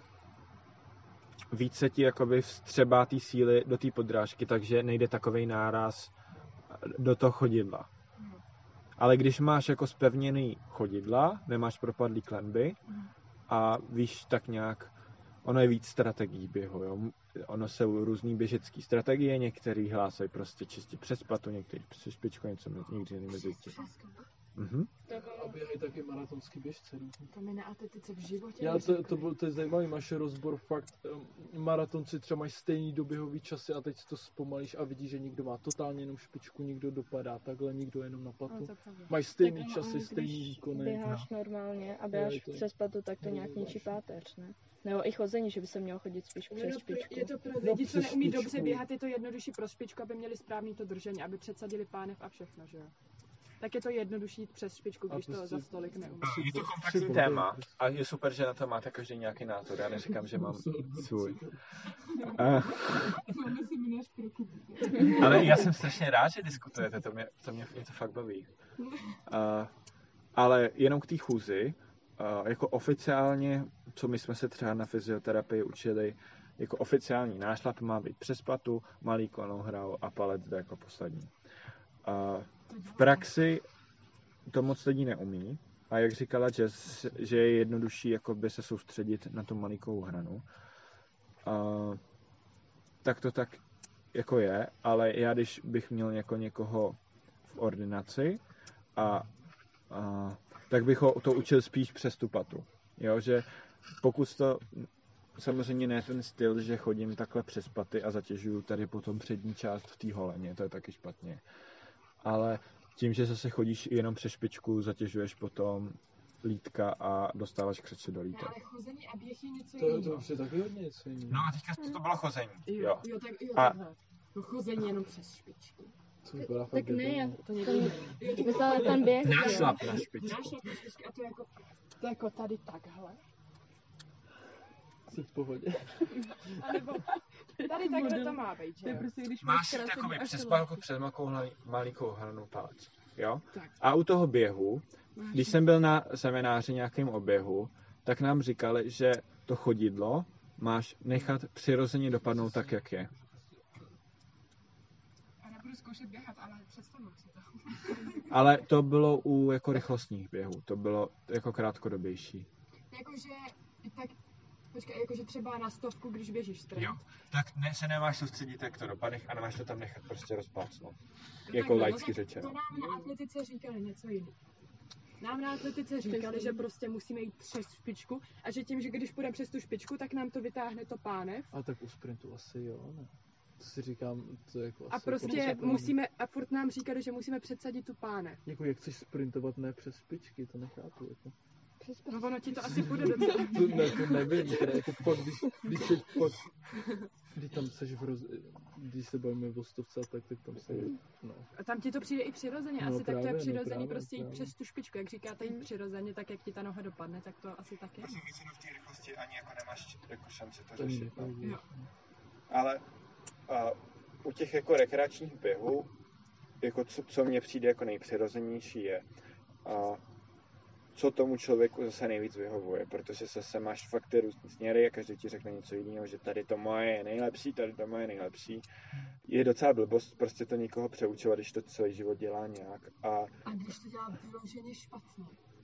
víc se ti jakoby vstřebá té síly do té podrážky, takže nejde takovej náraz do toho chodidla. Ale když máš jako spevněný chodidla, nemáš propadlý klenby a víš tak nějak, ono je víc strategií běhu, jo. Ono jsou různý běžecký strategie, některý hlásají prostě čistě přes platu, některý přes špičku, něco někdy mezi tím. Mhm. A běhají taky maratonský běžci. No. To mi na atletice v životě Já to, neřekli. to, byl, to je zajímavý, máš rozbor fakt, um, maratonci třeba mají stejný doběhový časy a teď si to zpomalíš a vidíš, že někdo má totálně jenom špičku, někdo dopadá takhle, někdo jenom na No, platu. to je pravda. Mají stejný Tak, časy, ale stejný když výkony. běháš normálně a běháš je to- přes platu, tak to nějak ničí páteř, ne? Nebo i chození, že by se mělo chodit spíš přes No, špičku. je to pro No, lidi, co přes neumí špičku. dobře běhat, je to jednodušší pro špičku, aby měli správný to držení, aby předsadili pánev a všechno, že jo? Tak je to jednodušší jít přes špičku, A když to prostě- za stolik neumí. Je to komplexní téma a je super, že na to máte každý nějaký názor. Já neříkám, že mám svůj. Uh, ale já jsem strašně rád, že diskutujete, to mě, to mě, mě to fakt baví. Uh, ale jenom k té chůzi, uh, jako oficiálně, co my jsme se třeba na fyzioterapii učili, jako oficiální nášlap má být přes platu, malý klonohrál a palec jde jako poslední. Uh, v praxi to moc lidí neumí a jak říkala Jess, že je jednodušší jakoby se soustředit na tu malikou hranu, uh, tak to tak jako je, ale já když bych měl jako někoho v ordinaci a, a tak bych ho to učil spíš přes tu patu. Jo, že pokud to samozřejmě ne ten styl, že chodím takhle přes paty a zatěžuju tady potom přední část v té holeně, to je taky špatně. Ale tím, že zase chodíš jenom přes špičku, zatěžuješ potom lítka a dostáváš křeče do lítek. Ale chození a běh je něco To, to jiného. už je taky hodně něco jiného. No a teďka to, to bylo chození. Jo, Jo. jo, tak jo, A- takhle. No, chození jenom přes špičku. To vypadá fakt Tak ne, debilně. já To někdo jiný. Jo, to myslela ten běh. Nášlap na špičku. Nášlap na špičky a to jako, to jako tady takhle. Jsi v pohodě. A nebo tady takhle to má být, že To je jo? prostě, když Máš krásný jakoby až přes to palku, přes makou malikou hranu palec. Jo? Tak. A u toho běhu, Máš- když jsem byl na semináři nějakým oběhu, tak nám říkali, že to chodidlo máš nechat přirozeně dopadnout tak, jak je. A nebudu zkoušet běhat, ale představuji si to. Ale to bylo u jako rychlostních běhů, to bylo jako krátkodobější. Jakože, tak, počkej, jakože třeba na stovku, když běžíš sprint. Jo. Tak ne, se nemáš soustředit, jak to dopadne, a nemáš to tam nechat prostě rozplácnout. No Jako takhle, laicky no tak řečeno. To nám na atletice říkali něco jiného. Nám na atletice říkali, že prostě musíme jít přes špičku a že tím, že když půjdeme přes tu špičku, tak nám to vytáhne to pánev. A tak u sprintu asi jo, ne? To si říkám, to jako A asi prostě jako- musíme, a furt nám říkali, že musíme předsadit tu pánev. Jako jak chceš sprintovat ne přes špičky, to nechápu, jako. No ono ti to asi půjde docela. To, ne, to nevím, teda jako pak, když, když se pak, když tam seš v roz... když se bavíme o stovce, tak, tak tam se, no. A tam ti to přijde i přirozeně, No asi tak to právě, je no přirozeně právě, prostě jít právě. přes tu špičku, jak říkáte jít přirozeně, tak jak ti ta noha dopadne, tak to asi tak je. Většinou v té rychlosti ani jako nemáš jako šanci to To není řešit. No. pravda. Jo. Ale a, u těch jako rekreačních běhů, jako co, co mně přijde jako nejpřirozenější je, a, co tomu člověku zase nejvíc vyhovuje, protože zase máš fakt ty různý směry a každý ti řekne něco jiného, že tady to moje je nejlepší, tady to moje je nejlepší. Je docela blbost prostě to někoho přeučovat, když to celý život dělá nějak. A A když to dělá vyloženě špatně.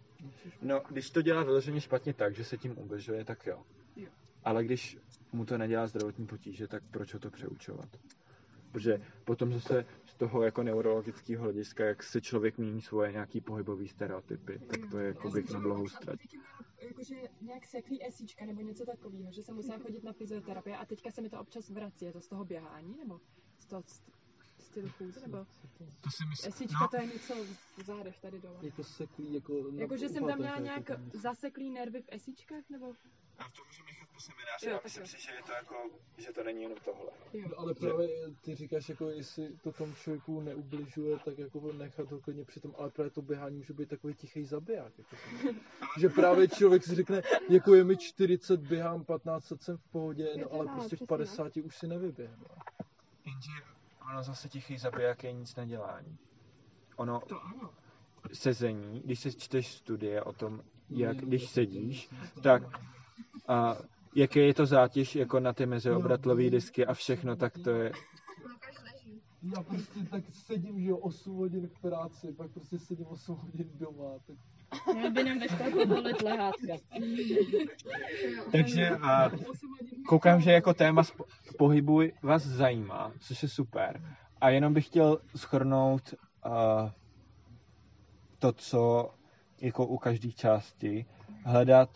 no, když to dělá vyloženě špatně tak, že se tím ubližuje, tak jo. Jo. Ale když mu to nedělá zdravotní potíže, tak proč ho to přeučovat? Protože potom zase z toho jako neurologického hlediska, jak se člověk mění svoje nějaký pohybový stereotypy, tak to je jako bych na dlouhou strať. Jakože nějak seklý esíčka nebo něco takového, že jsem musela chodit na fyzioterapii a teďka se mi to občas vrací. Je to z toho běhání nebo z toho st- stylu chůze nebo To si myslím, esíčka to je něco v zádech tady dole. Jako seklý, jako... na Jakože jsem tam měla upátek, nějak jako tam. zaseklý nervy v esíčkách nebo? A to můžeme nechat po semináři, Jo, a tak myslím jo. si, že je to jako, že to není jenom tohle. Jo. No, ale právě ty říkáš, jako jestli to tomu člověku neubližuje, tak jako nechat ho klidně při tom, ale právě to běhání může být takový tichý zabiják. Jako. Že právě člověk si řekne, jako je mi čtyřicet, běhám patnáct, jsem v pohodě, no ale tak, prostě v přesně. padesáti už si nevyběhnu. Jenže ono zase tichý zabiják je nic nedělání. Ono To ano. sezení, když se čteš studie o tom, jak No, když to- sedíš, tak a jaké je to zátěž jako na ty meziobratlové disky a všechno, tak to je, Já prostě tak sedím, že jo, osm hodin v práci, pak prostě sedím osm hodin doma, tak Měl by nám ve škole povolit lehátka. takže a koukám, že jako téma spo- pohybu vás zajímá, což je super. A jenom bych chtěl shrnout uh, to, co jako u každé části, hledat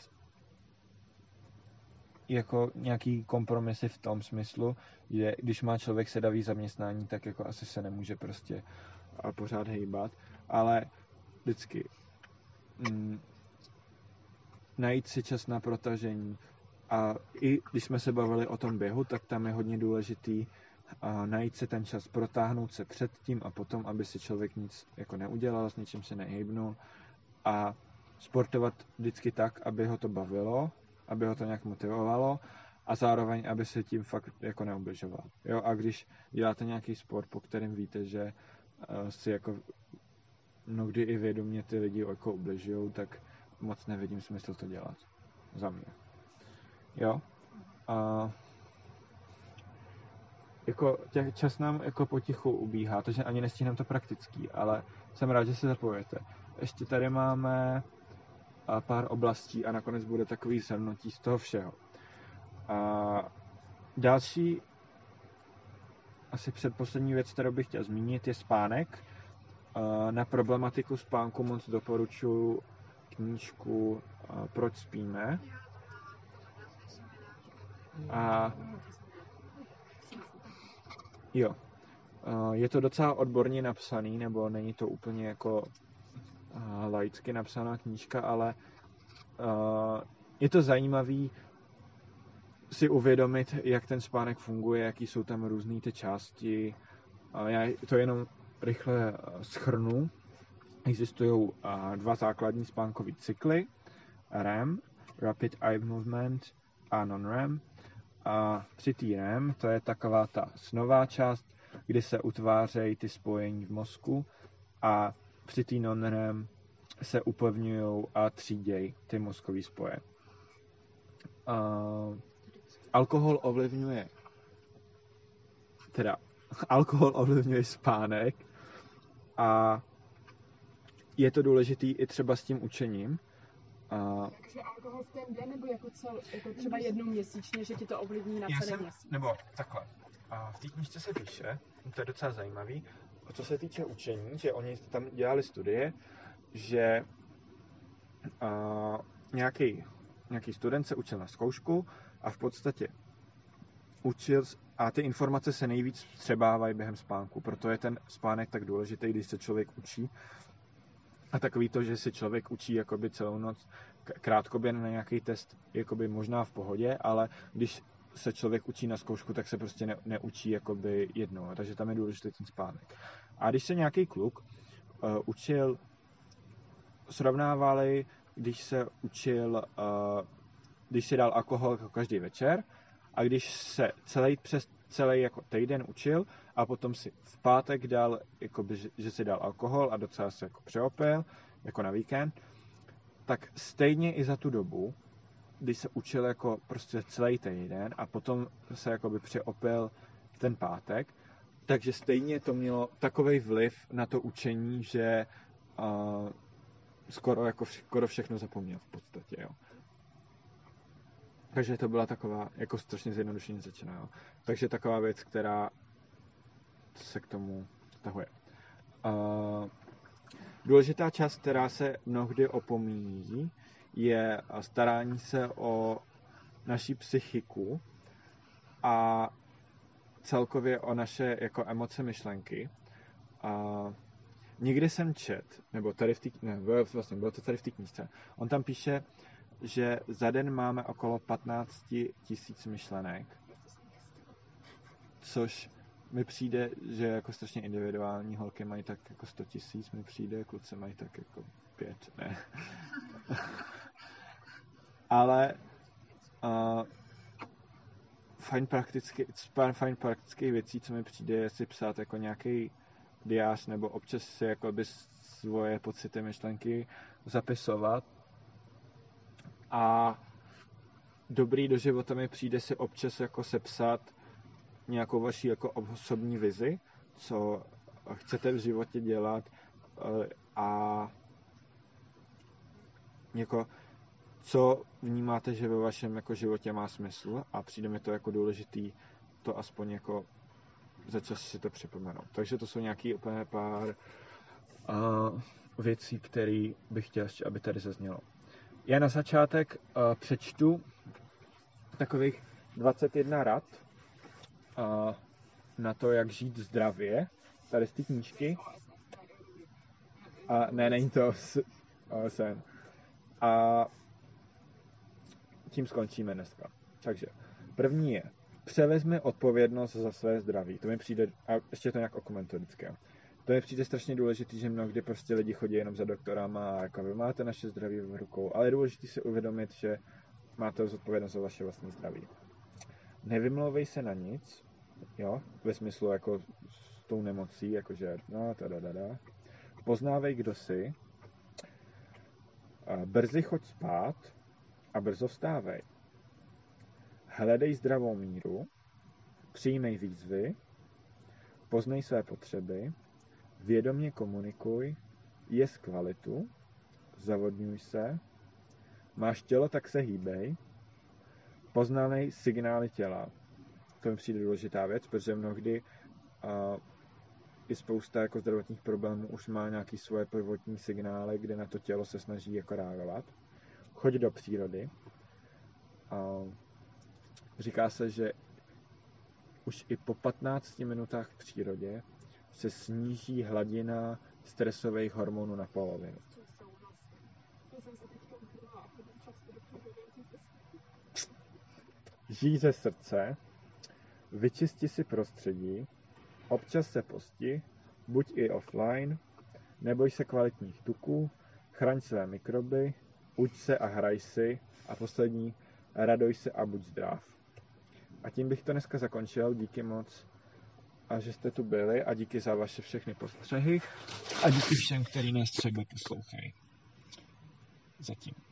jako nějaký kompromisy v tom smyslu, že když má člověk sedavý zaměstnání, tak jako asi se nemůže prostě a pořád hejbat, ale vždycky mm, najít si čas na protažení. A i když jsme se bavili o tom běhu, tak tam je hodně důležitý a najít si ten čas, protáhnout se předtím a potom, aby si člověk nic jako neudělal, s ničím se nehejbnul a sportovat vždycky tak, aby ho to bavilo, aby ho to nějak motivovalo a zároveň, aby se tím fakt jako neubližoval. Jo? A když děláte nějaký sport, po kterém víte, že uh, si jako mnohdy i vědomě ty lidi jako ubližujou, tak moc nevidím smysl to dělat. Za mě. Jo? A jako těch čas nám jako potichu ubíhá, takže ani nestihneme to praktický, ale jsem rád, že se zapojete. Ještě tady máme a pár oblastí a nakonec bude takový shrnutí z toho všeho. A další asi předposlední věc, kterou bych chtěl zmínit, je spánek. Na problematiku spánku moc doporučuji knížku Proč spíme. A jo, je to docela odborně napsaný, nebo není to úplně jako laicky napsaná knížka, ale je to zajímavý si uvědomit, jak ten spánek funguje, jaký jsou tam různé ty části. Já to jenom rychle shrnu. Existují dva základní spánkové cykly, R E M, Rapid Eye Movement, a non-R E M. A při té R E M, to je taková ta snová část, kdy se utvářejí ty spojení v mozku, a při té non-R E M se upevňují a třídějí ty mozkové spoje. Uh, alkohol ovlivňuje teda alkohol ovlivňuje spánek a je to důležitý i třeba s tím učením. Uh, Takže alkohol v ten den, nebo jako, cel, jako třeba jednou měsíčně, že ti to ovlivní na já celý jsem, měsíc? Nebo takhle. Uh, v té knížce se píše, to je docela zajímavý, co se týče učení, že oni tam dělali studie, že uh, nějaký, nějaký student se učil na zkoušku a v podstatě učil a ty informace se nejvíc vstřebávají během spánku. Proto je ten spánek tak důležitý, když se člověk učí. A takový to, že si člověk učí jakoby celou noc krátkodobě na nějaký test, jakoby možná v pohodě, ale když se člověk učí na zkoušku, tak se prostě ne, neučí jakoby jednou. Takže tam je důležitý ten spánek. A když se nějaký kluk uh, učil, srovnávali, když se učil, uh, když si dal alkohol jako každý večer, a když se celý přes celý jako týden učil a potom si v pátek dal, jakoby, že si dal alkohol a docela se jako přeopil, jako na víkend, tak stejně i za tu dobu, když se učil jako prostě celý týden a potom se jakoby přeopil v ten pátek, takže stejně to mělo takovej vliv na to učení, že uh, skoro, jako vše, skoro všechno zapomněl v podstatě, jo. Takže to byla taková, jako strašně zjednodušeně řečeno, jo. Takže taková věc, která se k tomu vztahuje. Uh, důležitá část, která se mnohdy opomíjí, je starání se o naši psychiku a celkově o naše jako emoce, myšlenky. Uh, někdy jsem čet, nebo tady v té, ne, vlastně bylo to tady v té knížce, on tam píše, že za den máme okolo patnáct tisíc myšlenek, což mi přijde, že jako strašně individuální, holky mají tak jako sto tisíc, mi přijde, kluci mají tak jako pět, ne. Ale uh, fajn praktický, fajn praktických věcí, co mi přijde, je si psát jako nějaký diář, nebo občas si jako by svoje pocity, myšlenky zapisovat. A dobrý do života mi přijde si občas jako sepsat nějakou vaši jako osobní vizi, co chcete v životě dělat a jako co vnímáte, že ve vašem jako životě má smysl, a přijde mi to jako důležitý to aspoň jako za čas si to připomenout. Takže to jsou nějaký úplně pár uh, věcí, které bych chtěl ještě, aby tady zaznělo. Já na začátek uh, přečtu takových dvacet jedna rad uh, na to, jak žít zdravě, tady z té knížky. A ne, není to uh, sen. A tím skončíme dneska. Takže první je, převezmi odpovědnost za své zdraví. To mi přijde, a ještě to nějak okomentuji vždycky. To mi přijde strašně důležitý, že mnohdy prostě lidi chodí jenom za doktorama a jako vy máte naše zdraví v rukou, ale je důležité si uvědomit, že máte zodpovědnost za vaše vlastní zdraví. Nevymlouvej se na nic, jo, ve smyslu jako s tou nemocí, jakože no, tadadada. Poznávej, kdo jsi, brzy choď spát a brzo vstávej. Hledej zdravou míru, přijmej výzvy, poznej své potřeby, vědomě komunikuj, jez kvalitu, zavodňuj se, máš tělo, tak se hýbej, poznávej signály těla. To mi přijde důležitá věc, protože mnohdy a i spousta jako zdravotních problémů už má nějaký svoje prvotní signály, kde na to tělo se snaží jako reagovat. Choď do přírody. A říká se, že už i po patnácti minutách v přírodě se sníží hladina stresových hormonů na polovinu. Žij ze srdce, vyčisti si prostředí, občas se posti, buď i offline, neboj se kvalitních tuků, chraň své mikroby, uč se a hraj si a poslední, raduj se a buď zdrav. A tím bych to dneska zakončil, díky moc, a že jste tu byli a díky za vaše všechny postřehy a díky všem, kteří nás třeba poslouchají. Zatím.